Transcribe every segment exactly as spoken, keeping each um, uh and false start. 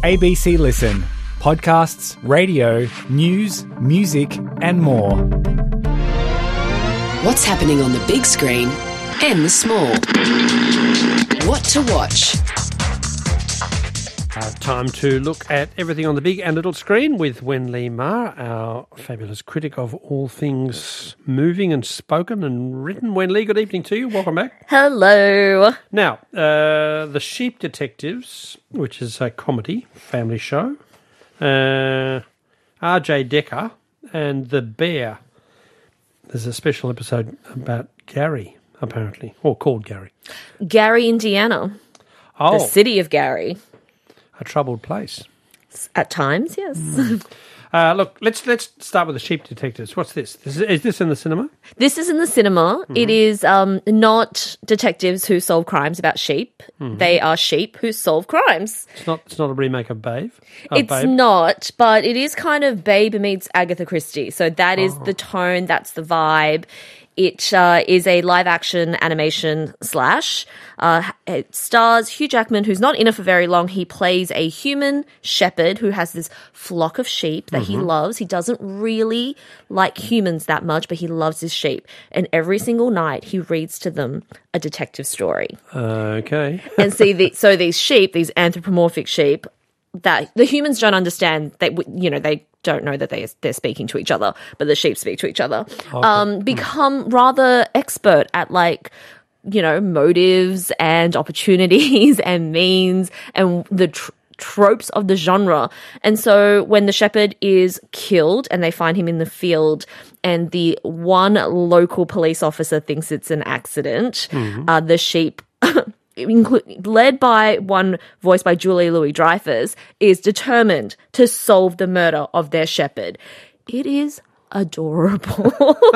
A B C Listen. Podcasts, radio, news, music and more. What's happening on the big screen and the small? What to watch? Uh, time to look at everything on the big and little screen with Wen Lee Ma, our fabulous critic of all things moving and spoken and written. Wen Lee, good evening to you. Welcome back. Hello. Now, uh, The Sheep Detectives, which is a comedy family show, uh, R J Decker and The Bear. There's a special episode about Gary, apparently, or called Gary. Gary, Indiana. Oh, The city of Gary. a troubled place. At times, yes. Mm. Uh, look, let's let's start with The Sheep Detectives. What's this? this is, is this in the cinema? This is in the cinema. Mm-hmm. It is um, not detectives who solve crimes about sheep. Mm-hmm. They are sheep who solve crimes. It's not It's not a remake of Babe? Oh, it's Babe. not, but it is kind of Babe meets Agatha Christie. So that is oh. the tone, that's the vibe. It uh, is a live-action animation slash. Uh, it stars Hugh Jackman, who's not in it for very long. He plays a human shepherd who has this flock of sheep that mm-hmm. he loves. He doesn't really like humans that much, but he loves his sheep. And every single night, he reads to them a detective story. Uh, okay. and see, the, so these sheep, these anthropomorphic sheep, that the humans don't understand, they, you know, they don't know that they, they're speaking to each other, but the sheep speak to each other, okay. um, become rather expert at, like, you know, motives and opportunities and means and the tr- tropes of the genre. And so when the shepherd is killed and they find him in the field and the one local police officer thinks it's an accident, mm-hmm. uh, the sheep... Inclu- led by one voiced by Julia Louis-Dreyfus, is determined to solve the murder of their shepherd. It is adorable.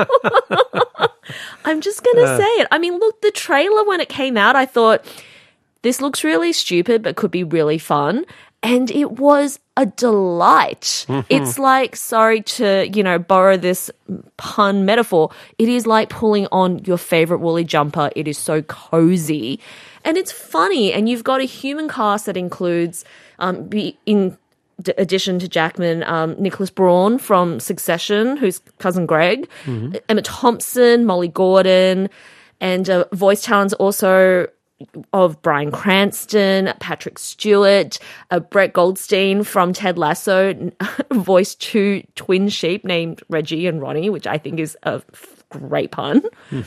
I'm just going to uh. say it. I mean, look, the trailer when it came out, I thought, this looks really stupid but could be really fun. And it was a delight. Mm-hmm. It's like, sorry to, you know, borrow this pun metaphor, it is like pulling on your favorite woolly jumper. It is so cozy. And it's funny. And you've got a human cast that includes, um, be, in d- addition to Jackman, um, Nicholas Braun from Succession, who's cousin Greg, mm-hmm. Emma Thompson, Molly Gordon, and uh, voice talents also of Bryan Cranston, Patrick Stewart, uh, Brett Goldstein from Ted Lasso, voiced two twin sheep named Reggie and Ronnie, which I think is a great pun.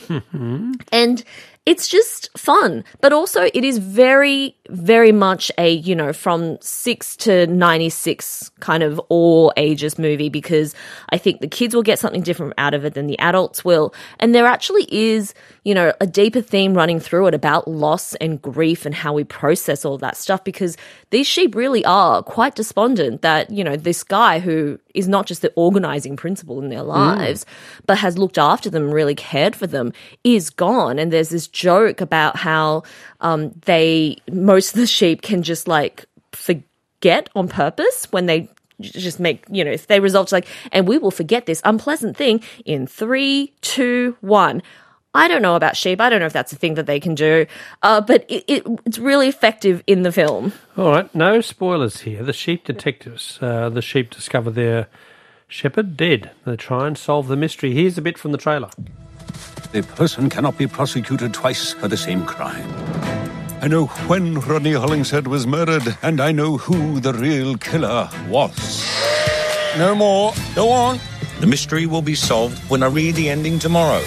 And it's just fun, but also it is very, very much a, you know, from six to ninety-six kind of all ages movie, because I think the kids will get something different out of it than the adults will. And there actually is, you know, a deeper theme running through it about loss and grief and how we process all that stuff, because these sheep really are quite despondent that, you know, this guy who is not just the organizing principle in their lives, mm. but has looked after them, really cared for them, is gone. And there's this joke about how um, they, most of the sheep can just like forget on purpose when they just make, you know, if they resolve to like, and we will forget this unpleasant thing in three, two, one. I don't know about sheep. I don't know if that's a thing that they can do, uh, but it, it, it's really effective in the film. All right, no spoilers here. The Sheep Detectives. Uh, the sheep discover their shepherd dead. They try and solve the mystery. Here's a bit from the trailer. A person cannot be prosecuted twice for the same crime. I know when Rodney Hollingshead was murdered, and I know who the real killer was. No more. Go on. The mystery will be solved when I read the ending tomorrow.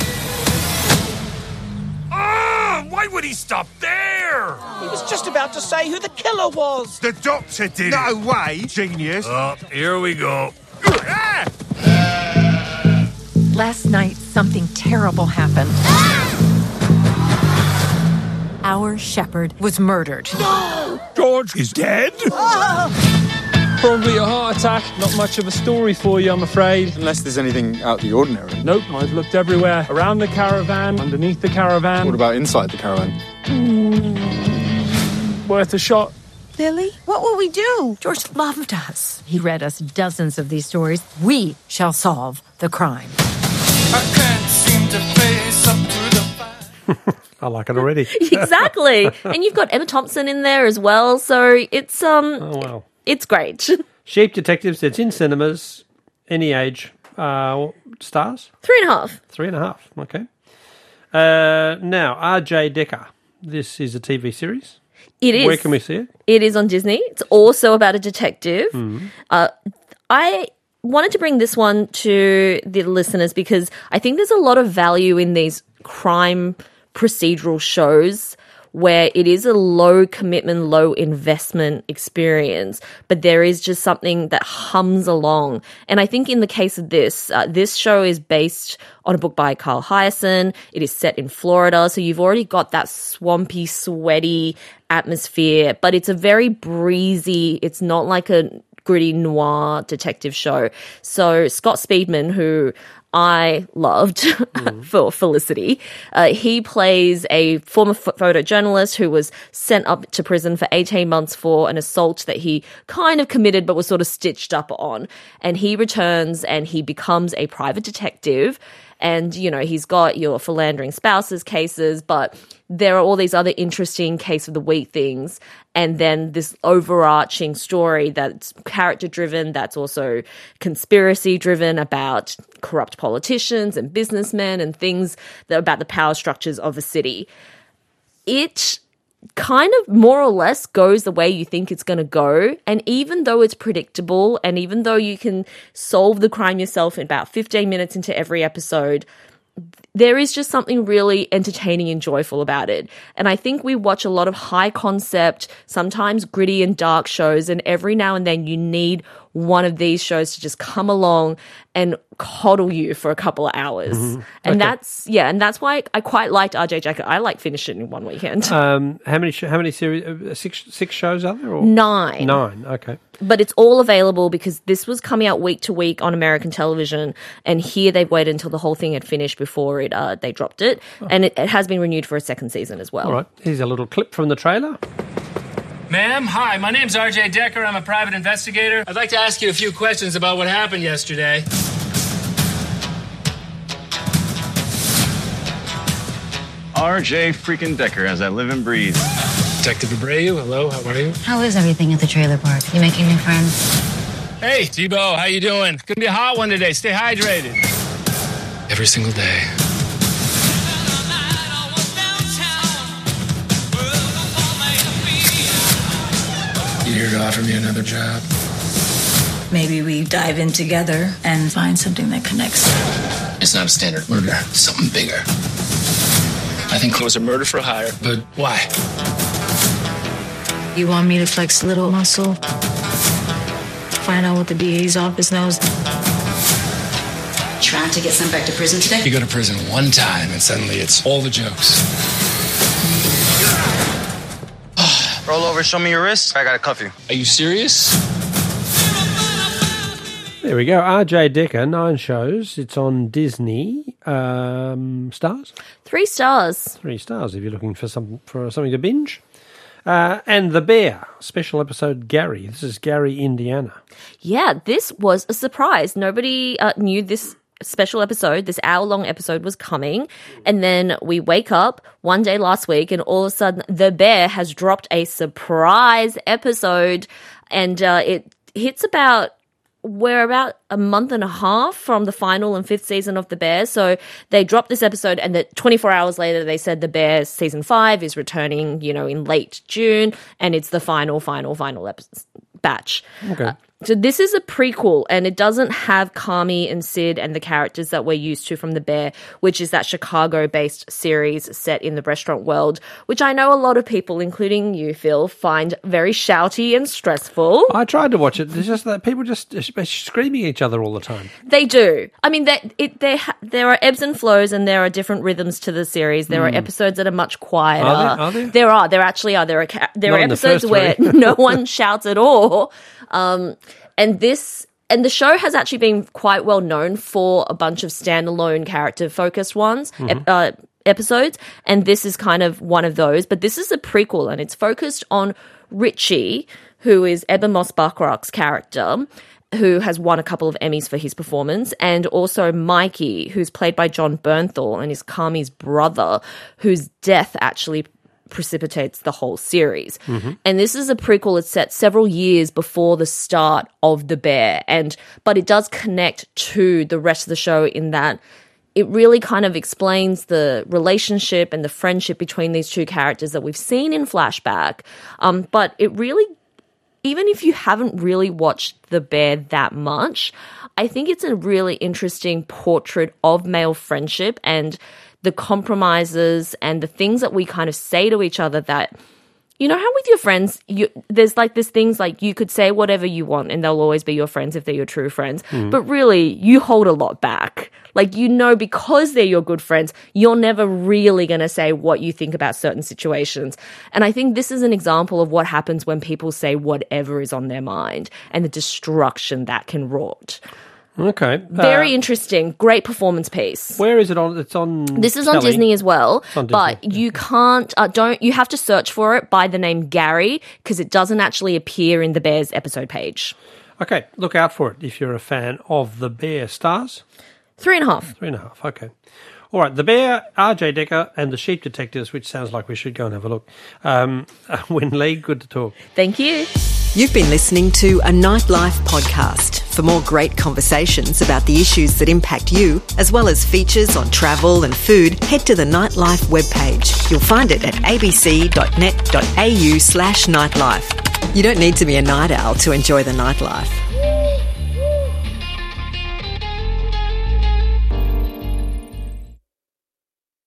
Why would he stop there? He was just about to say who the killer was. The doctor did No it. way, genius. Oh, here we go. Last night, something terrible happened. Our shepherd was murdered. No! George is dead? Probably a heart attack. Not much of a story for you, I'm afraid. Unless there's anything out of the ordinary. Nope, I've looked everywhere. Around the caravan, underneath the caravan. What about inside the caravan? Mm, worth a shot. Lily, what will we do? George loved us. He read us dozens of these stories. We shall solve the crime. I can't seem to face up to the fire. I like it already. Exactly. And you've got Emma Thompson in there as well, so it's um oh, wow. It's great. Sheep Detectives, it's in cinemas, any age. Uh, stars? Three and a half. Three and a half, okay. Uh, now, R J Decker. This is a T V series. It is. Where can we see it? It is on Disney. It's also about a detective. Mm. Uh, I wanted to bring this one to the listeners because I think there's a lot of value in these crime procedural shows where it is a low commitment, low investment experience, but there is just something that hums along. And I think in the case of this, uh, this show is based on a book by Carl Hyacin. It is set in Florida, so you've already got that swampy, sweaty atmosphere, but it's a very breezy, it's not like a gritty noir detective show. So Scott Speedman, who I loved mm. for Felicity. Uh, he plays a former f- photojournalist who was sent up to prison for eighteen months for an assault that he kind of committed but was sort of stitched up on. And he returns and he becomes a private detective. And, you know, he's got your philandering spouses cases, but there are all these other interesting case of the week things. And then this overarching story that's character driven, that's also conspiracy driven about corrupt politicians and businessmen and things that about the power structures of a city. It kind of more or less goes the way you think it's going to go. And even though it's predictable and even though you can solve the crime yourself in about fifteen minutes into every episode, there is just something really entertaining and joyful about it. And I think we watch a lot of high concept, sometimes gritty and dark shows, and every now and then you need one of these shows to just come along and coddle you for a couple of hours. Mm-hmm. And Okay. that's, yeah, and that's why I quite liked R J Decker. I like finishing in one weekend. Um, how many sh- how many series? Uh, six six shows are there? Or? Nine. Nine. Okay. But it's all available because this was coming out week to week on American television, and here they've waited until the whole thing had finished before it uh, they dropped it, Oh. and it, it has been renewed for a second season as well. All right. Here's a little clip from the trailer. Ma'am, hi, my name's R J Decker. I'm a private investigator. I'd like to ask you a few questions about what happened yesterday. R J freaking Decker, as I live and breathe. Detective Abreu, hello, how are you? How is everything at the trailer park? You making new friends? Hey, Tebow, how you doing? Gonna be a hot one today. Stay hydrated. Every single day. You here to offer me another job? Maybe we dive in together and find something that connects. It's not a standard murder. It's something bigger. I think it was a murder for hire, but why? You want me to flex a little muscle? Find out what the D A's office knows? Trying to get sent back to prison today? You go to prison one time and suddenly it's all the jokes. Roll over, show me your wrist. I gotta cuff you. Are you serious? There we go. R J Decker, nine shows. It's on Disney. Um, stars? Three stars. Three stars if you're looking for some for something to binge. Uh, and The Bear, special episode Gary. This is Gary, Indiana. Yeah, this was a surprise. Nobody uh, knew this special episode, this hour-long episode was coming. And then we wake up one day last week and all of a sudden The Bear has dropped a surprise episode. And uh, it hits about... We're about a month and a half from the final and fifth season of The Bear. So they dropped this episode and that twenty-four hours later, they said The Bear season five is returning, you know, in late June. And it's the final, final, final episode, batch. Okay. Uh, so this is a prequel and it doesn't have Kami and Sid and the characters that we're used to from The Bear, which is that Chicago-based series set in the restaurant world, which I know a lot of people, including you, Phil, find very shouty and stressful. I tried to watch it. It's just that people just are screaming at each other all the time. They do. I mean, that it, there there are ebbs and flows, and there are different rhythms to the series. There Mm. are episodes that are much quieter. Are there? Are there? There are. There actually are. There are. ca- There Not are in the episodes first where three. no one shouts at all. Um, and this. And the show has actually been quite well known for a bunch of standalone character-focused ones, Mm-hmm. ep- uh, episodes, and this is kind of one of those. But this is a prequel, and it's focused on Richie, who is Eben Moss Bacharach's character, who has won a couple of Emmys for his performance, and also Mikey, who's played by John Bernthal and is Kami's brother, whose death actually precipitates the whole series. Mm-hmm. And this is a prequel. It's set several years before the start of The Bear, and but it does connect to the rest of the show in that it really kind of explains the relationship and the friendship between these two characters that we've seen in flashback. Um, but it really, even if you haven't really watched The Bear that much, I think it's a really interesting portrait of male friendship and the compromises and the things that we kind of say to each other that, you know how with your friends, you, there's like this things like you could say whatever you want and they'll always be your friends if they're your true friends. Mm. But really, you hold a lot back. Like, you know, because they're your good friends, you're never really going to say what you think about certain situations. And I think this is an example of what happens when people say whatever is on their mind and the destruction that can wrought. Okay. Very uh, interesting. Great performance piece. Where is it on? It's on This is telly. on Disney as well, on Disney. But you can't, uh, don't, you have to search for it by the name Gary because it doesn't actually appear in the Bears episode page. Okay, look out for it if you're a fan of The Bear. Stars? Three and a half. Three and a half, okay. All right, The Bear, R J Decker, and The Sheep Detectives, which sounds like we should go and have a look. Um, Win Lee, good to talk. Thank you. You've been listening to a Nightlife podcast. For more great conversations about the issues that impact you, as well as features on travel and food, head to the Nightlife webpage. You'll find it at abc.net.au slash nightlife. You don't need to be a night owl to enjoy the nightlife.